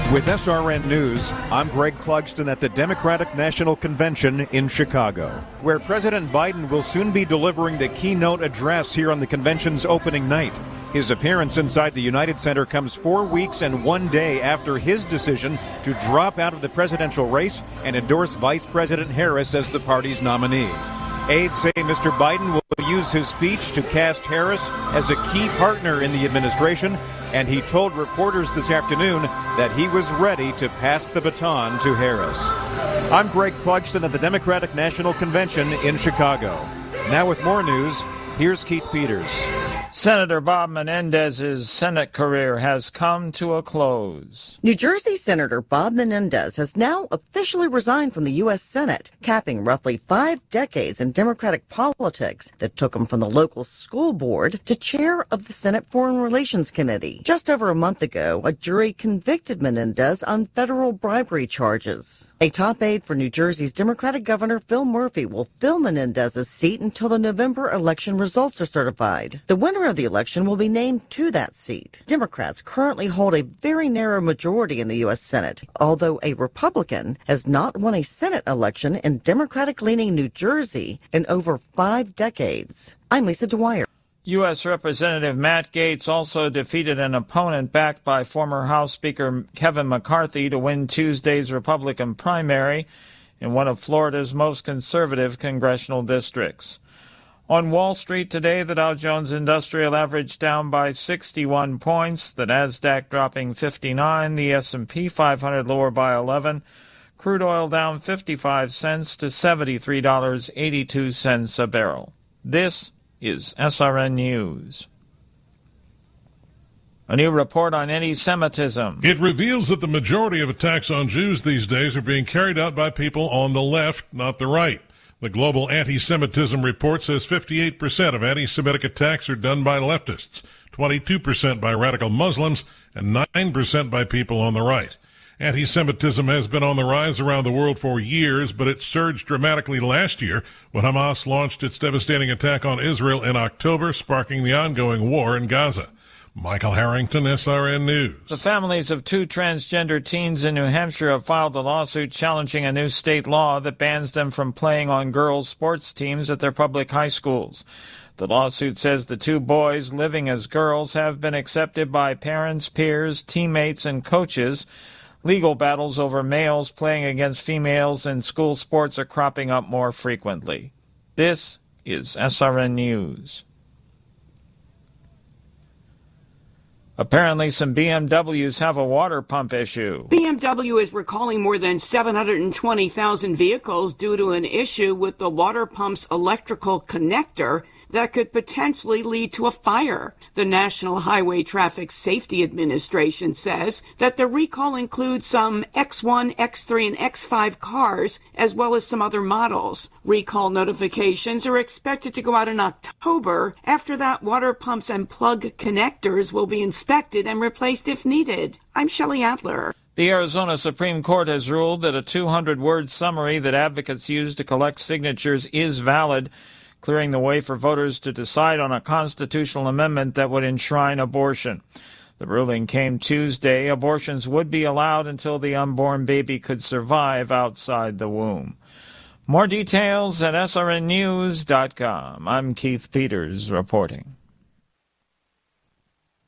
With SRN News, I'm Greg Clugston at the Democratic National Convention in Chicago, where President Biden will soon be delivering the keynote address here on the convention's opening night. His appearance inside the United Center comes 4 weeks and 1 day after his decision to drop out of the presidential race and endorse Vice President Harris as the party's nominee. Aides say Mr. Biden will use his speech to cast Harris as a key partner in the administration, and he told reporters this afternoon that he was ready to pass the baton to Harris. I'm Greg Clugston at the Democratic National Convention in Chicago. Now with more news, here's Keith Peters. Senator Bob Menendez's Senate career has come to a close. New Jersey Senator Bob Menendez has now officially resigned from the U.S. Senate, capping roughly 5 decades in Democratic politics that took him from the local school board to chair of the Senate Foreign Relations Committee. Just over a month ago, a jury convicted Menendez on federal bribery charges. A top aide for New Jersey's Democratic Governor Phil Murphy will fill Menendez's seat until the November election results are certified. The winner of the election will be named to that seat. Democrats currently hold a very narrow majority in the U.S. Senate, although a Republican has not won a Senate election in Democratic-leaning New Jersey in over 5 decades. I'm Lisa Dwyer. U.S. Representative Matt Gaetz also defeated an opponent backed by former House Speaker Kevin McCarthy to win Tuesday's Republican primary in one of Florida's most conservative congressional districts. On Wall Street today, the Dow Jones Industrial Average down by 61 points, the Nasdaq dropping 59, the S&P 500 lower by 11, crude oil down 55 cents to $73.82 a barrel. This is SRN News. A new report on anti-Semitism. It reveals that the majority of attacks on Jews these days are being carried out by people on the left, not the right. The Global Anti-Semitism Report says 58% of anti-Semitic attacks are done by leftists, 22% by radical Muslims, and 9% by people on the right. Anti-Semitism has been on the rise around the world for years, but it surged dramatically last year when Hamas launched its devastating attack on Israel in October, sparking the ongoing war in Gaza. Michael Harrington, SRN News. The families of 2 transgender teens in New Hampshire have filed a lawsuit challenging a new state law that bans them from playing on girls' sports teams at their public high schools. The lawsuit says the 2 boys living as girls have been accepted by parents, peers, teammates, and coaches. Legal battles over males playing against females in school sports are cropping up more frequently. This is SRN News. Apparently, some BMWs have a water pump issue. BMW is recalling more than 720,000 vehicles due to an issue with the water pump's electrical connector that could potentially lead to a fire. The National Highway Traffic Safety Administration says that the recall includes some X1, X3, and X5 cars, as well as some other models. Recall notifications are expected to go out in October. After that, water pumps and plug connectors will be inspected and replaced if needed. I'm Shelley Adler. The Arizona Supreme Court has ruled that a 200-word summary that advocates use to collect signatures is valid, clearing the way for voters to decide on a constitutional amendment that would enshrine abortion. The ruling came Tuesday. Abortions would be allowed until the unborn baby could survive outside the womb. More details at srnnews.com. I'm Keith Peters reporting.